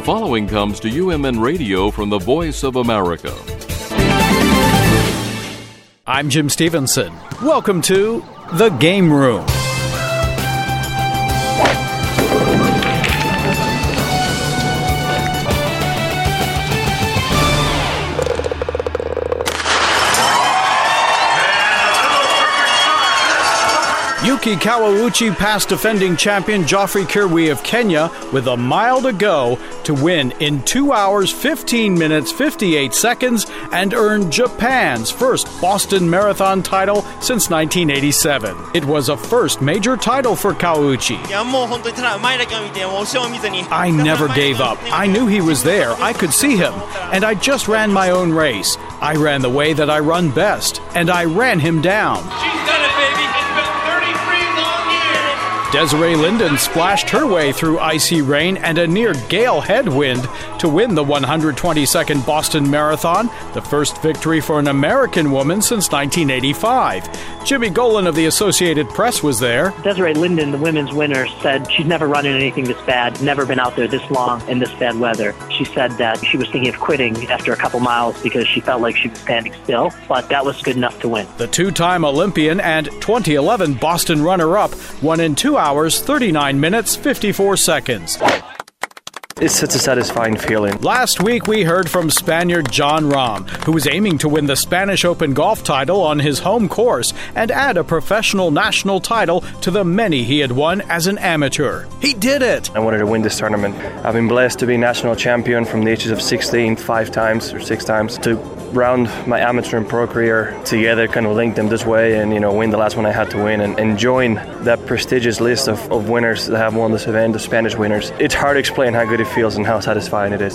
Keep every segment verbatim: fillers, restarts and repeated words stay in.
The following comes to U M N Radio from the Voice of America. I'm Jim Stevenson. Welcome to The Game Room. Yuki Kawauchi passed defending champion Geoffrey Kirui of Kenya with a mile to go to win in two hours, fifteen minutes, fifty-eight seconds and earn Japan's first Boston Marathon title since nineteen eighty-seven. It was a first major title for Kawauchi. I never gave up. I knew he was there. I could see him. And I just ran my own race. I ran the way that I run best. And I ran him down. She's done it, baby. Desiree Linden splashed her way through icy rain and a near gale headwind to win the one hundred twenty-second Boston Marathon, the first victory for an American woman since nineteen eighty-five. Jimmy Golan of the Associated Press was there. Desiree Linden, the women's winner, said she'd never run in anything this bad, never been out there this long in this bad weather. She said that she was thinking of quitting after a couple miles because she felt like she was standing still, but that was good enough to win. The two-time Olympian and twenty eleven Boston runner-up won in two hours, thirty-nine minutes, fifty-four seconds. It's such a satisfying feeling. Last week we heard from Spaniard Jon Rahm, who was aiming to win the Spanish Open golf title on his home course and add a professional national title to the many he had won as an amateur. He did it! I wanted to win this tournament. I've been blessed to be national champion from the ages of sixteen, five times or six times, to round my amateur and pro career together, kind of link them this way and, you know, win the last one I had to win and, and join that prestigious list of, of winners that have won this event, the Spanish winners. It's hard to explain how good it feels and how satisfying it is.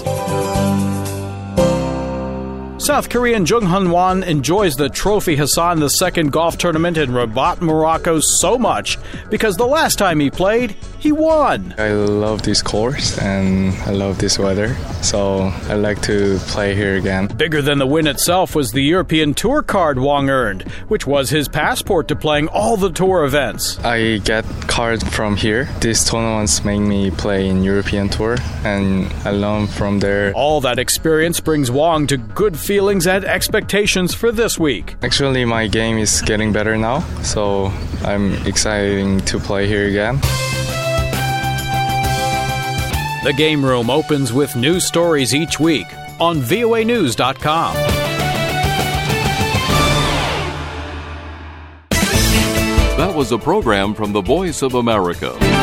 South Korean Jung Hun-won enjoys the Trophy Hassan the Second golf tournament in Rabat, Morocco so much because the last time he played, he won. I love this course and I love this weather, so I like to play here again. Bigger than the win itself was the European Tour card Wong earned, which was his passport to playing all the tour events. I get cards from here. These tournaments make me play in European Tour and I learn from there. All that experience brings Wong to good feelings and expectations for this week. Actually, my game is getting better now, so I'm excited to play here again. The Game Room opens with news stories each week on V O A news dot com. That was a program from the Voice of America.